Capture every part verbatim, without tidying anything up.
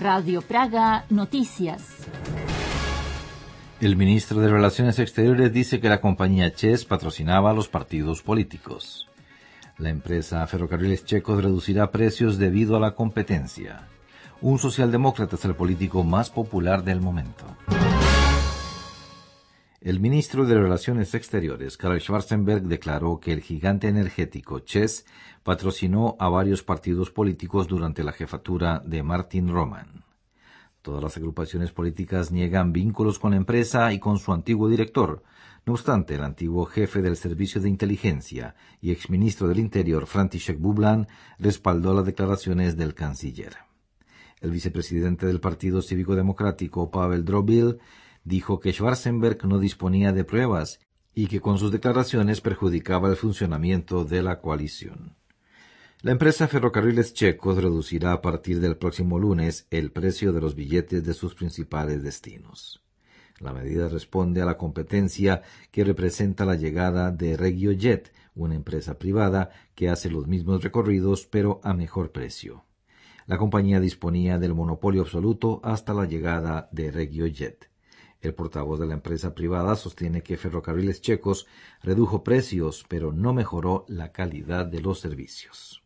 Radio Praga Noticias. El ministro de Relaciones Exteriores dice que la compañía ČEZ patrocinaba a los partidos políticos. La empresa Ferrocarriles Checos reducirá precios debido a la competencia. Un socialdemócrata es el político más popular del momento. El ministro de Relaciones Exteriores, Karel Schwarzenberg, declaró que el gigante energético ČEZ patrocinó a varios partidos políticos durante la jefatura de Martin Roman. Todas las agrupaciones políticas niegan vínculos con la empresa y con su antiguo director. No obstante, el antiguo jefe del Servicio de Inteligencia y exministro del Interior, František Bublan, respaldó las declaraciones del canciller. El vicepresidente del Partido Cívico Democrático, Pavel Drobil, dijo que Schwarzenberg no disponía de pruebas y que con sus declaraciones perjudicaba el funcionamiento de la coalición. La empresa Ferrocarriles Checos reducirá a partir del próximo lunes el precio de los billetes de sus principales destinos. La medida responde a la competencia que representa la llegada de RegioJet, una empresa privada que hace los mismos recorridos pero a mejor precio. La compañía disponía del monopolio absoluto hasta la llegada de RegioJet. El portavoz de la empresa privada sostiene que Ferrocarriles Checos redujo precios pero no mejoró la calidad de los servicios.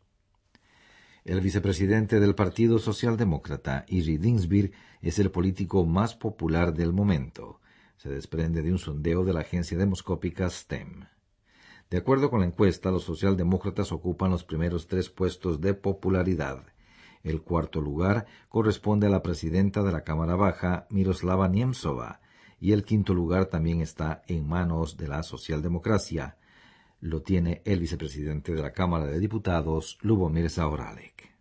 El vicepresidente del Partido Socialdemócrata, Jiří Dinsbír, es el político más popular del momento. Se desprende de un sondeo de la agencia demoscópica S T E M. De acuerdo con la encuesta, los socialdemócratas ocupan los primeros tres puestos de popularidad. El cuarto lugar corresponde a la presidenta de la Cámara Baja, Miroslava Němcová, y el quinto lugar también está en manos de la socialdemocracia. Lo tiene el vicepresidente de la Cámara de Diputados, Lubomír Zaorálek.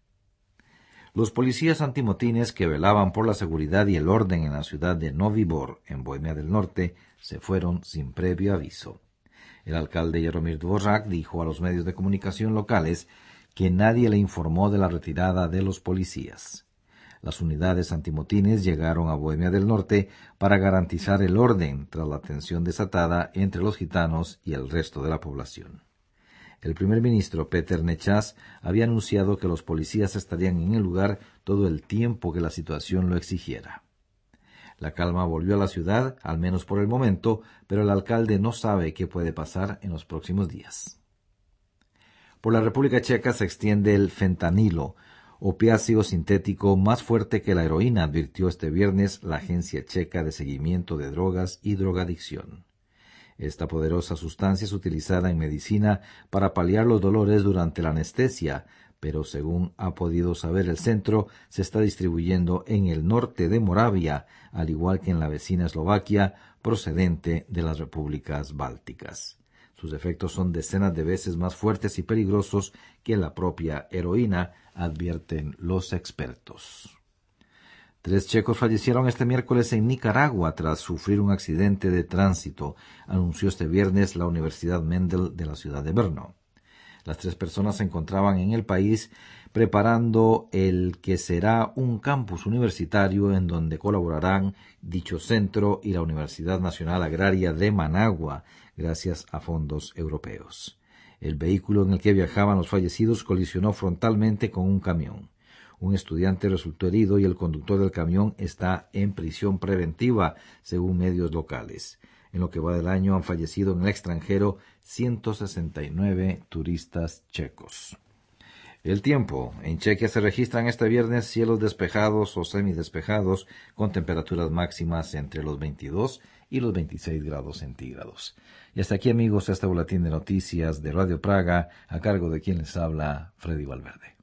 Los policías antimotines que velaban por la seguridad y el orden en la ciudad de Nový Bor, en Bohemia del Norte, se fueron sin previo aviso. El alcalde Jaromír Dvořák dijo a los medios de comunicación locales que nadie le informó de la retirada de los policías. Las unidades antimotines llegaron a Bohemia del Norte para garantizar el orden tras la tensión desatada entre los gitanos y el resto de la población. El primer ministro Petr Nečas había anunciado que los policías estarían en el lugar todo el tiempo que la situación lo exigiera. La calma volvió a la ciudad, al menos por el momento, pero el alcalde no sabe qué puede pasar en los próximos días. Por la República Checa se extiende el fentanilo, opiáceo sintético más fuerte que la heroína, advirtió este viernes la Agencia Checa de Seguimiento de Drogas y Drogadicción. Esta poderosa sustancia es utilizada en medicina para paliar los dolores durante la anestesia, pero según ha podido saber el centro, se está distribuyendo en el norte de Moravia, al igual que en la vecina Eslovaquia, procedente de las repúblicas bálticas. Sus efectos son decenas de veces más fuertes y peligrosos que la propia heroína, advierten los expertos. Tres checos fallecieron este miércoles en Nicaragua tras sufrir un accidente de tránsito, anunció este viernes la Universidad Mendel de la ciudad de Brno. Las tres personas se encontraban en el país preparando el que será un campus universitario en donde colaborarán dicho centro y la Universidad Nacional Agraria de Managua, gracias a fondos europeos. El vehículo en el que viajaban los fallecidos colisionó frontalmente con un camión. Un estudiante resultó herido y el conductor del camión está en prisión preventiva, según medios locales. En lo que va del año han fallecido en el extranjero ciento sesenta y nueve turistas checos. El tiempo. En Chequia se registran este viernes cielos despejados o semidespejados con temperaturas máximas entre los veintidós y los veintiséis grados centígrados. Y hasta aquí, amigos, este boletín de noticias de Radio Praga, a cargo de quien les habla, Freddy Valverde.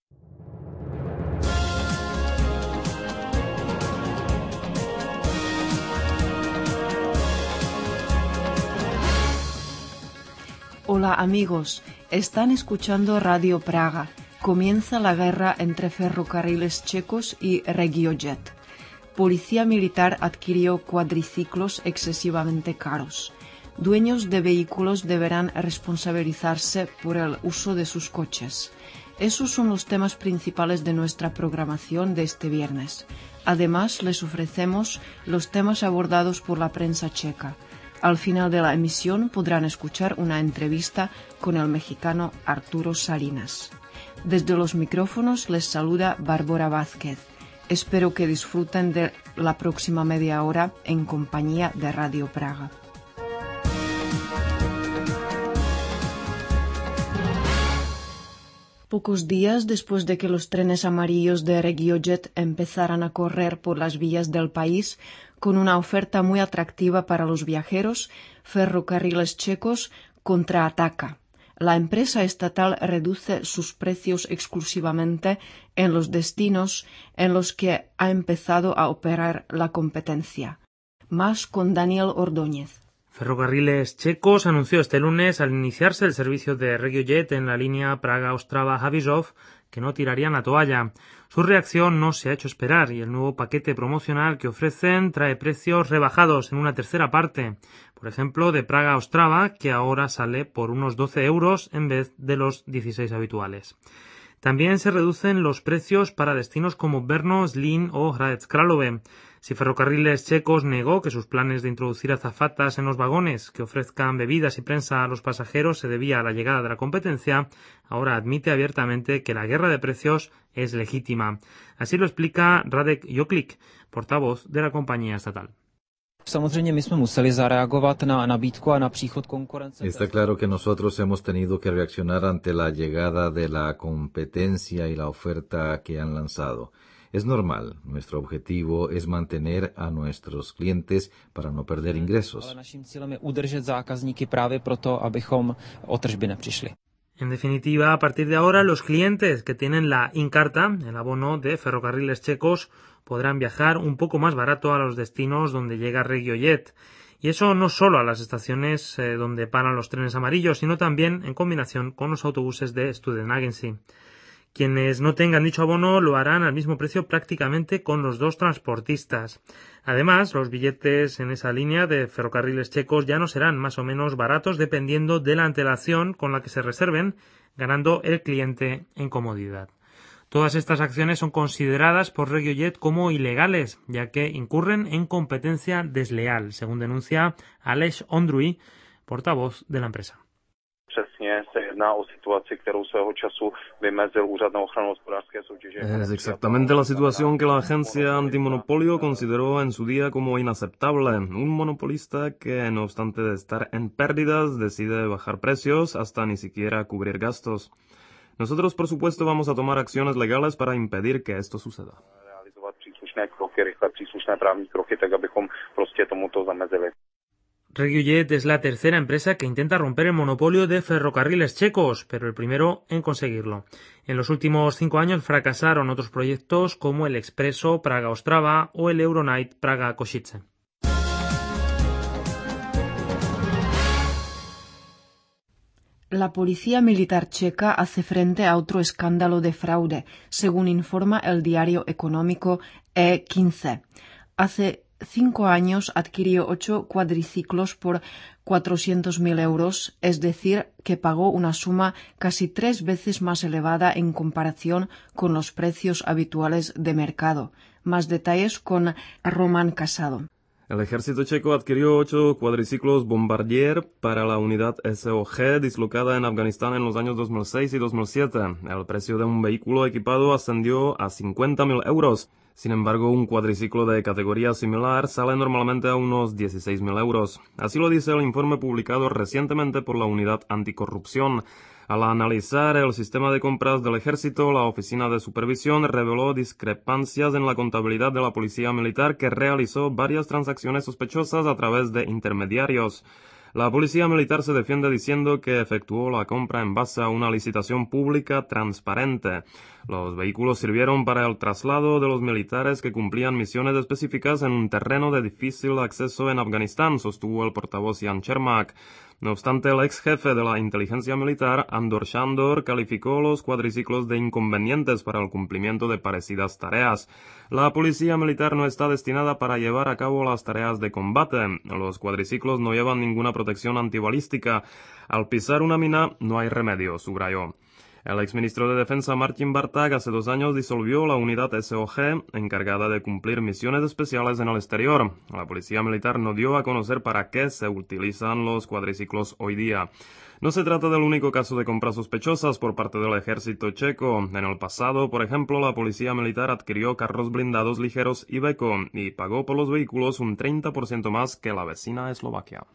Hola amigos, están escuchando Radio Praga. Comienza la guerra entre Ferrocarriles Checos y RegioJet. Policía militar adquirió cuadriciclos excesivamente caros. Dueños de vehículos deberán responsabilizarse por el uso de sus coches. Esos son los temas principales de nuestra programación de este viernes. Además, les ofrecemos los temas abordados por la prensa checa. Al final de la emisión podrán escuchar una entrevista con el mexicano Arturo Salinas. Desde los micrófonos les saluda Bárbara Vázquez. Espero que disfruten de la próxima media hora en compañía de Radio Praga. Pocos días después de que los trenes amarillos de RegioJet empezaran a correr por las vías del país con una oferta muy atractiva para los viajeros, Ferrocarriles Checos contraataca. La empresa estatal reduce sus precios exclusivamente en los destinos en los que ha empezado a operar la competencia. Más con Daniel Ordóñez. Ferrocarriles Checos anunció este lunes, al iniciarse el servicio de RegioJet en la línea Praga-Ostrava-Havířov, que no tirarían la toalla. Su reacción no se ha hecho esperar y el nuevo paquete promocional que ofrecen trae precios rebajados en una tercera parte. Por ejemplo, de Praga-Ostrava, que ahora sale por unos doce euros en vez de los dieciséis habituales. También se reducen los precios para destinos como Brno, Zlín o Hradec Králové. Si Ferrocarriles Checos negó que sus planes de introducir azafatas en los vagones que ofrezcan bebidas y prensa a los pasajeros se debía a la llegada de la competencia, ahora admite abiertamente que la guerra de precios es legítima. Así lo explica Radek Joklik, portavoz de la compañía estatal. Está claro que nosotros hemos tenido que reaccionar ante la llegada de la competencia y la oferta que han lanzado. Es normal, nuestro objetivo es mantener a nuestros clientes para no perder ingresos. En definitiva, a partir de ahora, los clientes que tienen la Incarta, el abono de Ferrocarriles Checos, podrán viajar un poco más barato a los destinos donde llega RegioJet. Y eso no solo a las estaciones eh, donde paran los trenes amarillos, sino también en combinación con los autobuses de Student Agency. Quienes no tengan dicho abono lo harán al mismo precio prácticamente con los dos transportistas. Además, los billetes en esa línea de Ferrocarriles Checos ya no serán más o menos baratos dependiendo de la antelación con la que se reserven, ganando el cliente en comodidad. Todas estas acciones son consideradas por RegioJet como ilegales, ya que incurren en competencia desleal, según denuncia Aleš Ondruj, portavoz de la empresa. Es exactamente la situación que la agencia antimonopolio consideró en su día como inaceptable. Un monopolista que, no obstante de estar en pérdidas, decide bajar precios hasta ni siquiera cubrir gastos. Nosotros, por supuesto, vamos a tomar acciones legales para impedir que esto suceda. RegioJet es la tercera empresa que intenta romper el monopolio de Ferrocarriles Checos, pero el primero en conseguirlo. En los últimos cinco años fracasaron otros proyectos como el Expreso Praga-Ostrava o el Euronight Praga-Košice. La policía militar checa hace frente a otro escándalo de fraude, según informa el diario económico E quince. Hace cinco años adquirió ocho cuadriciclos por cuatrocientos mil euros, es decir, que pagó una suma casi tres veces más elevada en comparación con los precios habituales de mercado. Más detalles con Román Casado. El ejército checo adquirió ocho cuadriciclos Bombardier para la unidad S O G dislocada en Afganistán en los años dos mil seis y dos mil siete. El precio de un vehículo equipado ascendió a cincuenta mil euros. Sin embargo, un cuadriciclo de categoría similar sale normalmente a unos dieciséis mil euros. Así lo dice el informe publicado recientemente por la Unidad Anticorrupción. Al analizar el sistema de compras del ejército, la Oficina de Supervisión reveló discrepancias en la contabilidad de la Policía Militar, que realizó varias transacciones sospechosas a través de intermediarios. La Policía Militar se defiende diciendo que efectuó la compra en base a una licitación pública transparente. Los vehículos sirvieron para el traslado de los militares que cumplían misiones específicas en un terreno de difícil acceso en Afganistán, sostuvo el portavoz Jan Čermák. No obstante, el ex jefe de la inteligencia militar, Andor Shandor, calificó los cuadriciclos de inconvenientes para el cumplimiento de parecidas tareas. La policía militar no está destinada para llevar a cabo las tareas de combate. Los cuadriciclos no llevan ninguna protección antibalística. Al pisar una mina no hay remedio, subrayó. El exministro de Defensa Martin Bartak hace dos años disolvió la unidad S O G encargada de cumplir misiones especiales en el exterior. La policía militar no dio a conocer para qué se utilizan los cuadriciclos hoy día. No se trata del único caso de compras sospechosas por parte del ejército checo. En el pasado, por ejemplo, la policía militar adquirió carros blindados ligeros Iveco y pagó por los vehículos un treinta por ciento más que la vecina Eslovaquia.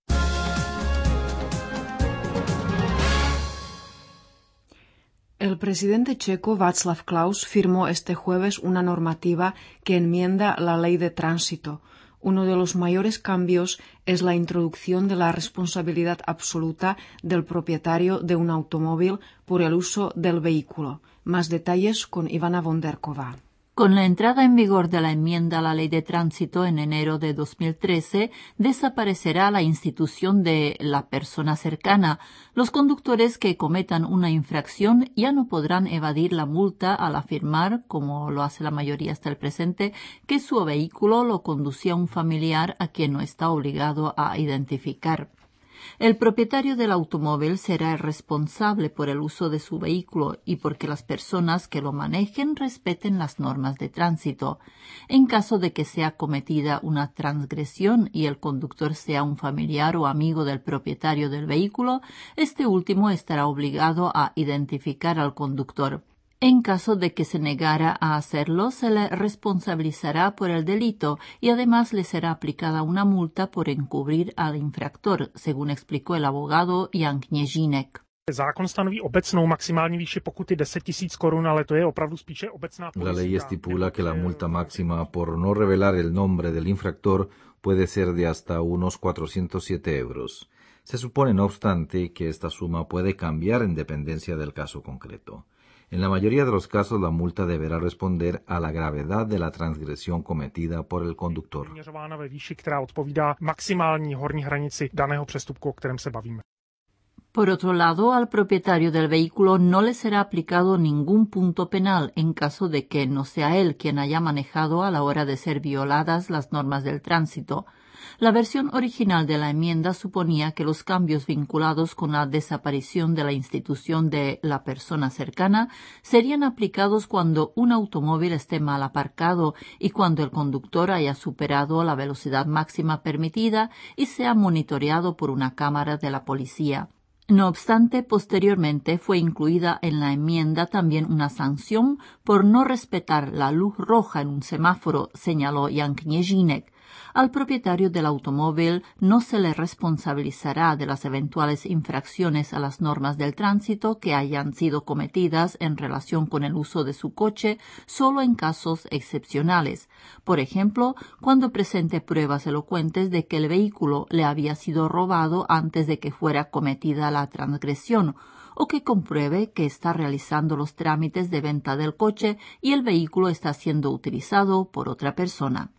El presidente checo Václav Klaus firmó este jueves una normativa que enmienda la ley de tránsito. Uno de los mayores cambios es la introducción de la responsabilidad absoluta del propietario de un automóvil por el uso del vehículo. Más detalles con Ivana Vonderkova. Con la entrada en vigor de la enmienda a la Ley de Tránsito en enero de dos mil trece, desaparecerá la institución de la persona cercana. Los conductores que cometan una infracción ya no podrán evadir la multa al afirmar, como lo hace la mayoría hasta el presente, que su vehículo lo conducía un familiar a quien no está obligado a identificar. El propietario del automóvil será el responsable por el uso de su vehículo y porque las personas que lo manejen respeten las normas de tránsito. En caso de que sea cometida una transgresión y el conductor sea un familiar o amigo del propietario del vehículo, este último estará obligado a identificar al conductor. En caso de que se negara a hacerlo, se le responsabilizará por el delito y además le será aplicada una multa por encubrir al infractor, según explicó el abogado Jan Kněžínek. Zákon stanoví obecnou maximální výši pokuty deset tisíc korun, ale to je opravdu spíše obecná politika. La ley estipula que la multa máxima por no revelar el nombre del infractor puede ser de hasta unos cuatrocientos siete euros. Se supone, no obstante, que esta suma puede cambiar en dependencia del caso concreto. En la mayoría de los casos, la multa deberá responder a la gravedad de la transgresión cometida por el conductor. Ve výši, která odpovídá maximální horní hranici daného přestupku, o kterém se bavíme. Por otro lado, al propietario del vehículo no le será aplicado ningún punto penal en caso de que no sea él quien haya manejado a la hora de ser violadas las normas del tránsito. La versión original de la enmienda suponía que los cambios vinculados con la desaparición de la institución de la persona cercana serían aplicados cuando un automóvil esté mal aparcado y cuando el conductor haya superado la velocidad máxima permitida y sea monitoreado por una cámara de la policía. No obstante, posteriormente fue incluida en la enmienda también una sanción por no respetar la luz roja en un semáforo, señaló Jan Kněžínek. Al propietario del automóvil no se le responsabilizará de las eventuales infracciones a las normas del tránsito que hayan sido cometidas en relación con el uso de su coche solo en casos excepcionales. Por ejemplo, cuando presente pruebas elocuentes de que el vehículo le había sido robado antes de que fuera cometida la transgresión, o que compruebe que está realizando los trámites de venta del coche y el vehículo está siendo utilizado por otra persona.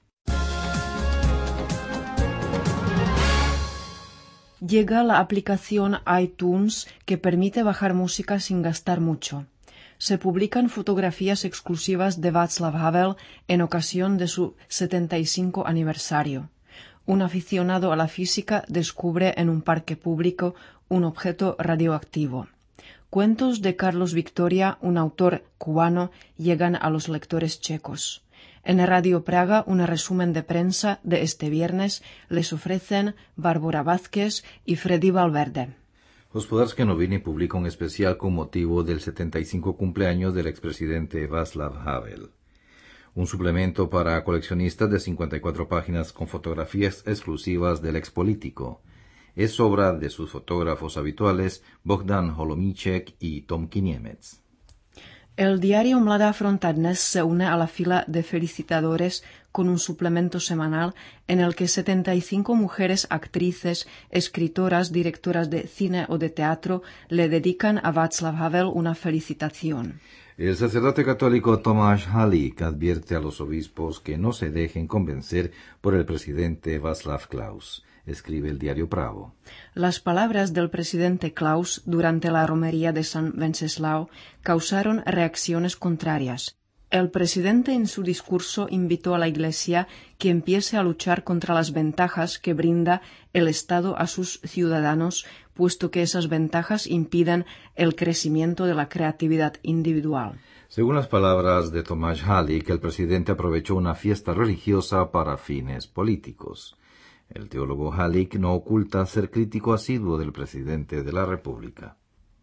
Llega la aplicación iTunes que permite bajar música sin gastar mucho. Se publican fotografías exclusivas de Václav Havel en ocasión de su setenta y cinco aniversario. Un aficionado a la física descubre en un parque público un objeto radioactivo. Cuentos de Carlos Victoria, un autor cubano, llegan a los lectores checos. En Radio Praga, un resumen de prensa de este viernes les ofrecen Bárbara Vázquez y Freddy Valverde. Hospodářské noviny publica un especial con motivo del setenta y cinco cumpleaños del expresidente Václav Havel. Un suplemento para coleccionistas de cincuenta y cuatro páginas con fotografías exclusivas del expolítico. Es obra de sus fotógrafos habituales Bogdan Holomíček y Tomky Niemec. El diario Mladá fronta Dnes se une a la fila de felicitadores con un suplemento semanal en el que setenta y cinco mujeres actrices, escritoras, directoras de cine o de teatro le dedican a Václav Havel una felicitación. El sacerdote católico Tomáš Halík advierte a los obispos que no se dejen convencer por el presidente Václav Klaus. Escribe el diario Pravo. Las palabras del presidente Klaus durante la romería de San Wenceslao causaron reacciones contrarias. El presidente en su discurso invitó a la Iglesia que empiece a luchar contra las ventajas que brinda el Estado a sus ciudadanos, puesto que esas ventajas impiden el crecimiento de la creatividad individual. Según las palabras de Tomás Halik, el presidente aprovechó una fiesta religiosa para fines políticos. El teólogo Halik no oculta ser crítico asiduo del presidente de la República.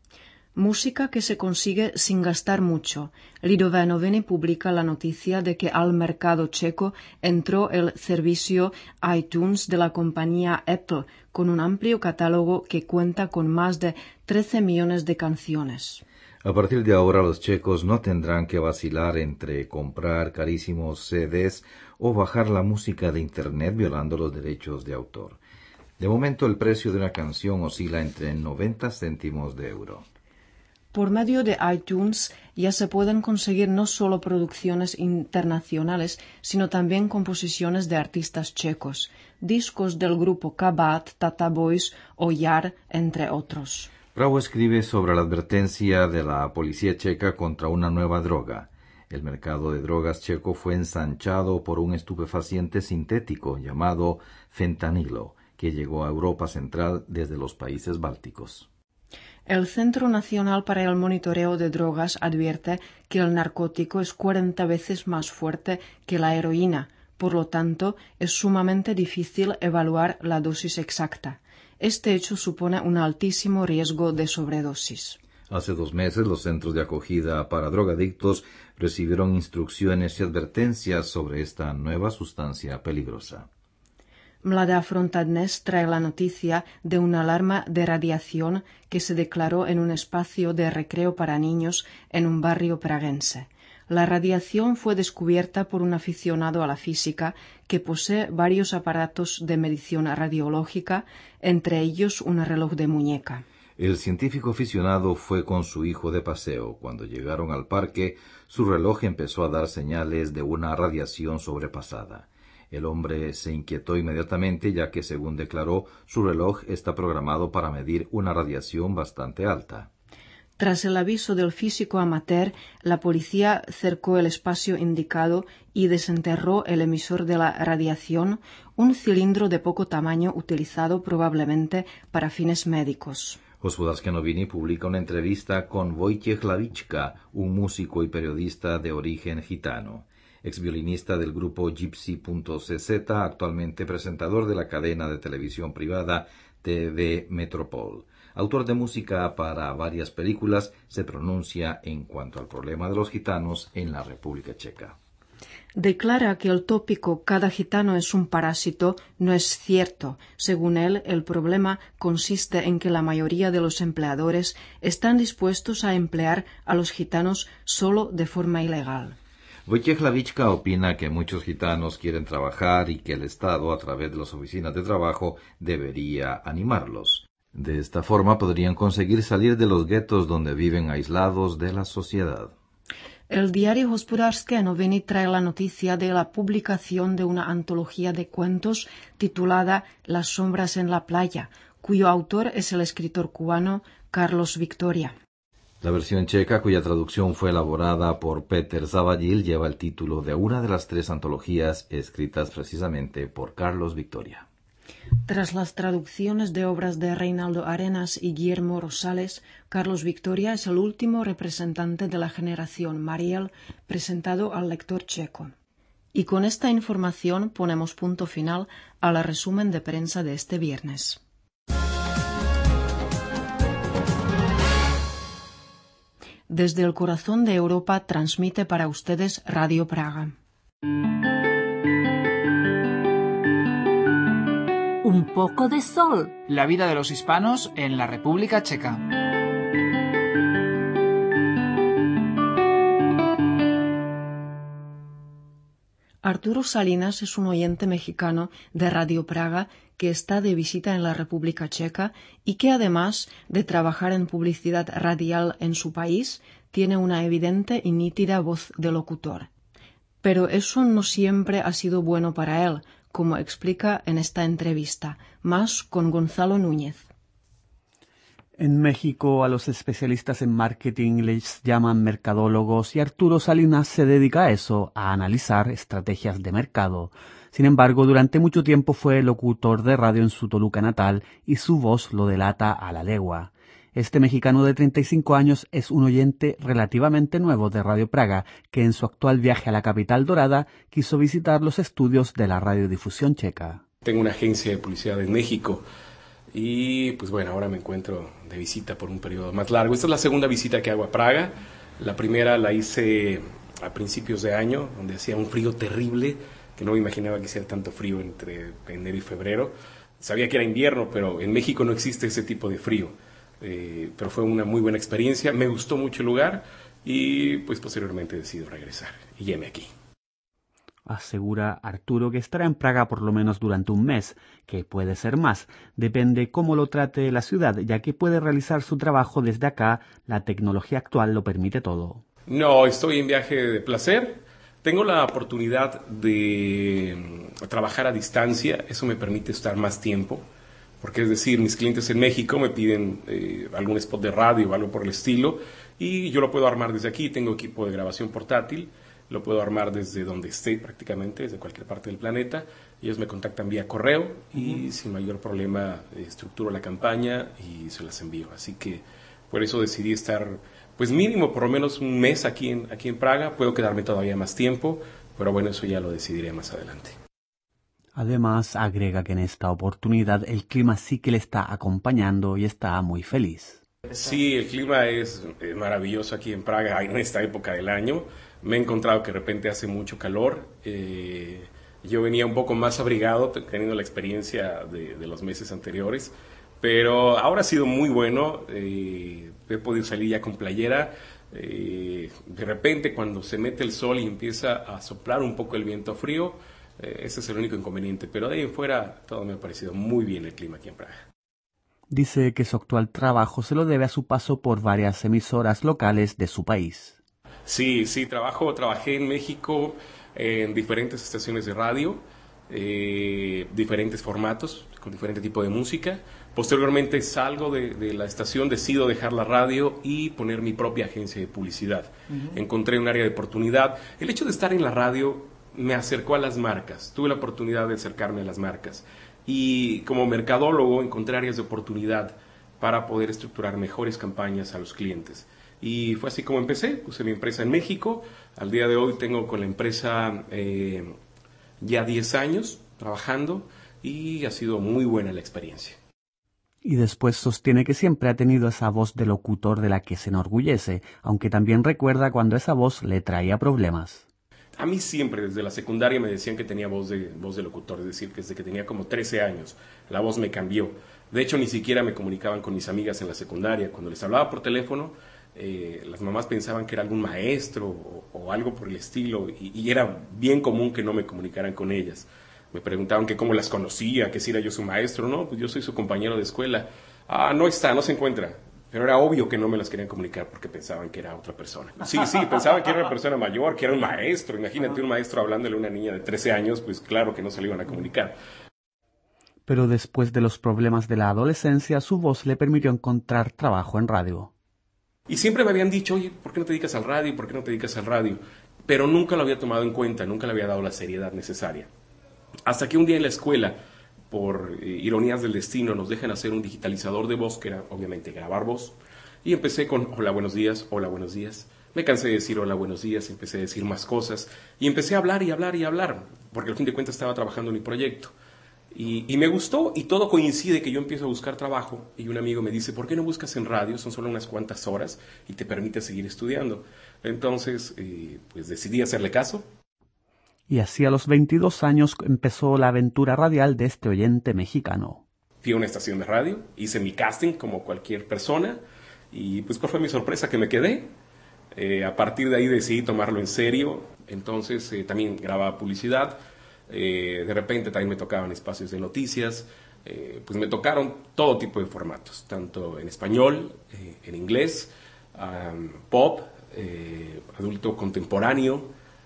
Música que se consigue sin gastar mucho. Lidové Noviny publica la noticia de que al mercado checo entró el servicio iTunes de la compañía Apple, con un amplio catálogo que cuenta con más de trece millones de canciones. A partir de ahora los checos no tendrán que vacilar entre comprar carísimos C Ds o bajar la música de Internet violando los derechos de autor. De momento el precio de una canción oscila entre noventa céntimos de euro. Por medio de iTunes ya se pueden conseguir no solo producciones internacionales, sino también composiciones de artistas checos, discos del grupo Kabat, Tata Boys o Yar, entre otros. Bravo escribe sobre la advertencia de la policía checa contra una nueva droga. El mercado de drogas checo fue ensanchado por un estupefaciente sintético llamado fentanilo, que llegó a Europa Central desde los países bálticos. El Centro Nacional para el Monitoreo de Drogas advierte que el narcótico es cuarenta veces más fuerte que la heroína, por lo tanto es sumamente difícil evaluar la dosis exacta. Este hecho supone un altísimo riesgo de sobredosis. Hace dos meses los centros de acogida para drogadictos recibieron instrucciones y advertencias sobre esta nueva sustancia peligrosa. Mladá fronta Dnes trae la noticia de una alarma de radiación que se declaró en un espacio de recreo para niños en un barrio praguense. La radiación fue descubierta por un aficionado a la física que posee varios aparatos de medición radiológica, entre ellos un reloj de muñeca. El científico aficionado fue con su hijo de paseo. Cuando llegaron al parque, su reloj empezó a dar señales de una radiación sobrepasada. El hombre se inquietó inmediatamente, ya que, según declaró, su reloj está programado para medir una radiación bastante alta. Tras el aviso del físico amateur, la policía cercó el espacio indicado y desenterró el emisor de la radiación, un cilindro de poco tamaño utilizado probablemente para fines médicos. Gospodarská noviny publica una entrevista con Wojciech Hlavička, un músico y periodista de origen gitano. Exviolinista del grupo Gypsy punto ce zeta, actualmente presentador de la cadena de televisión privada T V Metropol. Autor de música para varias películas, se pronuncia en cuanto al problema de los gitanos en la República Checa. Declara que el tópico «cada gitano es un parásito» no es cierto. Según él, el problema consiste en que la mayoría de los empleadores están dispuestos a emplear a los gitanos solo de forma ilegal. Wojciech Hlavička opina que muchos gitanos quieren trabajar y que el Estado, a través de las oficinas de trabajo, debería animarlos. De esta forma podrían conseguir salir de los guetos donde viven aislados de la sociedad. El diario Hospodářské noviny trae la noticia de la publicación de una antología de cuentos titulada Las sombras en la playa, cuyo autor es el escritor cubano Carlos Victoria. La versión checa, cuya traducción fue elaborada por Peter Zavadil, lleva el título de una de las tres antologías escritas precisamente por Carlos Victoria. Tras las traducciones de obras de Reinaldo Arenas y Guillermo Rosales, Carlos Victoria es el último representante de la generación Mariel presentado al lector checo. Y con esta información ponemos punto final al resumen de prensa de este viernes. Desde el corazón de Europa transmite para ustedes Radio Praga. Un poco de sol. La vida de los hispanos en la República Checa. Arturo Salinas es un oyente mexicano de Radio Praga que está de visita en la República Checa y que, además de trabajar en publicidad radial en su país, tiene una evidente y nítida voz de locutor. Pero eso no siempre ha sido bueno para él, como explica en esta entrevista, más con Gonzalo Núñez. En México a los especialistas en marketing les llaman mercadólogos y Arturo Salinas se dedica a eso, a analizar estrategias de mercado. Sin embargo, durante mucho tiempo fue locutor de radio en su Toluca natal y su voz lo delata a la legua. Este mexicano de treinta y cinco años es un oyente relativamente nuevo de Radio Praga, que en su actual viaje a la capital dorada quiso visitar los estudios de la radiodifusión checa. Tengo una agencia de publicidad en México y pues bueno, ahora me encuentro de visita por un periodo más largo. Esta es la segunda visita que hago a Praga. La primera la hice a principios de año, donde hacía un frío terrible, que no me imaginaba que hiciera tanto frío entre enero y febrero. Sabía que era invierno, pero en México no existe ese tipo de frío. Eh, pero fue una muy buena experiencia, me gustó mucho el lugar y pues posteriormente decidí regresar y llegué aquí. Asegura Arturo que estará en Praga por lo menos durante un mes, que puede ser más, depende cómo lo trate la ciudad, ya que puede realizar su trabajo desde acá, la tecnología actual lo permite todo. No, estoy en viaje de placer, tengo la oportunidad de trabajar a distancia, eso me permite estar más tiempo. Porque es decir, mis clientes en México me piden eh, algún spot de radio o algo por el estilo y yo lo puedo armar desde aquí, tengo equipo de grabación portátil, lo puedo armar desde donde esté prácticamente, desde cualquier parte del planeta. Ellos me contactan vía correo y uh-huh. sin mayor problema eh, estructuro la campaña y se las envío. Así que por eso decidí estar pues mínimo por lo menos un mes aquí en, aquí en Praga, puedo quedarme todavía más tiempo, pero bueno, eso ya lo decidiré más adelante. Además, agrega que en esta oportunidad el clima sí que le está acompañando y está muy feliz. Sí, el clima es eh, maravilloso aquí en Praga en esta época del año. Me he encontrado que de repente hace mucho calor. Eh, yo venía un poco más abrigado, teniendo la experiencia de, de los meses anteriores, pero ahora ha sido muy bueno. Eh, he podido salir ya con playera. Eh, de repente, cuando se mete el sol y empieza a soplar un poco el viento frío, ese es el único inconveniente, pero de ahí en fuera todo me ha parecido muy bien el clima aquí en Praga. Dice que su actual trabajo se lo debe a su paso por varias emisoras locales de su país. Sí, sí, trabajo, trabajé en México en diferentes estaciones de radio, eh, diferentes formatos, con diferente tipo de música. Posteriormente salgo de, de la estación, decido dejar la radio y poner mi propia agencia de publicidad. Uh-huh. Encontré un área de oportunidad. El hecho de estar en la radio me acercó a las marcas, tuve la oportunidad de acercarme a las marcas y como mercadólogo encontré áreas de oportunidad para poder estructurar mejores campañas a los clientes. Y fue así como empecé, puse mi empresa en México, al día de hoy tengo con la empresa eh, ya diez años trabajando y ha sido muy buena la experiencia. Y después sostiene que siempre ha tenido esa voz de locutor de la que se enorgullece, aunque también recuerda cuando esa voz le traía problemas. A mí siempre, desde la secundaria, me decían que tenía voz de, voz de locutor, es decir, que desde que tenía como trece años, la voz me cambió. De hecho, ni siquiera me comunicaban con mis amigas en la secundaria. Cuando les hablaba por teléfono, eh, las mamás pensaban que era algún maestro o, o algo por el estilo, y, y era bien común que no me comunicaran con ellas. Me preguntaban que cómo las conocía, que si era yo su maestro. No, pues yo soy su compañero de escuela. Ah, no está, no se encuentra. Pero era obvio que no me las querían comunicar porque pensaban que era otra persona. Sí, sí, pensaban que era una persona mayor, que era un maestro. Imagínate un maestro hablándole a una niña de trece años, pues claro que no se le iban a comunicar. Pero después de los problemas de la adolescencia, su voz le permitió encontrar trabajo en radio. Y siempre me habían dicho, oye, ¿por qué no te dedicas al radio? ¿Por qué no te dedicas al radio? Pero nunca lo había tomado en cuenta, nunca le había dado la seriedad necesaria. Hasta que un día en la escuela, por eh, ironías del destino, nos dejan hacer un digitalizador de voz, que era obviamente grabar voz, y empecé con hola, buenos días, hola, buenos días. Me cansé de decir hola, buenos días, empecé a decir más cosas, y empecé a hablar y hablar y hablar, porque al fin de cuentas estaba trabajando en mi proyecto. Y, y me gustó, y todo coincide que yo empiezo a buscar trabajo, y un amigo me dice, ¿por qué no buscas en radio? Son solo unas cuantas horas, y te permite seguir estudiando. Entonces, eh, pues decidí hacerle caso. Y así a los veintidós años empezó la aventura radial de este oyente mexicano. Fui a una estación de radio, hice mi casting como cualquier persona, y pues cuál fue mi sorpresa, que me quedé. Eh, a partir de ahí decidí tomarlo en serio, entonces eh, también grababa publicidad, eh, de repente también me tocaban espacios de noticias, eh, pues me tocaron todo tipo de formatos, tanto en español, eh, en inglés, um, pop, eh, adulto contemporáneo,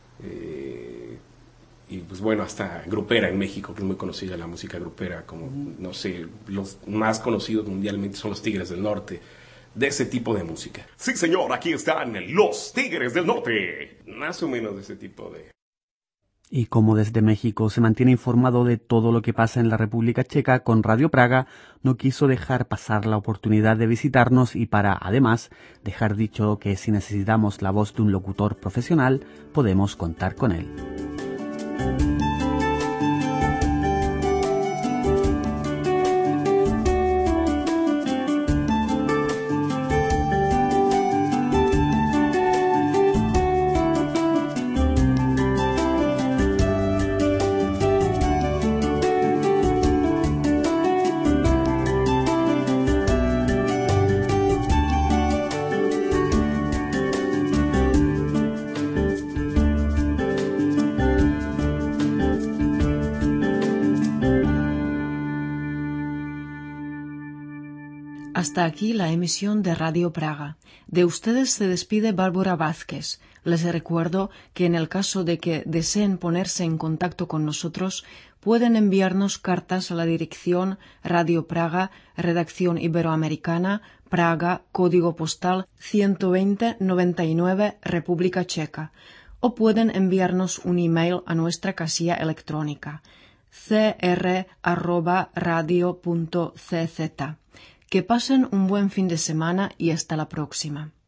eh, y pues bueno, hasta grupera en México, que es muy conocida la música grupera, como, no sé, los más conocidos mundialmente son los Tigres del Norte, de ese tipo de música. Sí, señor, aquí están los Tigres del Norte. Más o menos de ese tipo de... Y como desde México se mantiene informado de todo lo que pasa en la República Checa con Radio Praga, no quiso dejar pasar la oportunidad de visitarnos y para, además, dejar dicho que si necesitamos la voz de un locutor profesional, podemos contar con él. Hasta aquí la emisión de Radio Praga. De ustedes se despide Bárbara Vázquez. Les recuerdo que en el caso de que deseen ponerse en contacto con nosotros, pueden enviarnos cartas a la dirección Radio Praga, Redacción Iberoamericana, Praga, Código Postal ciento veinte noventa y nueve, República Checa, o pueden enviarnos un email a nuestra casilla electrónica c r arroba radio punto c z. Que pasen un buen fin de semana y hasta la próxima.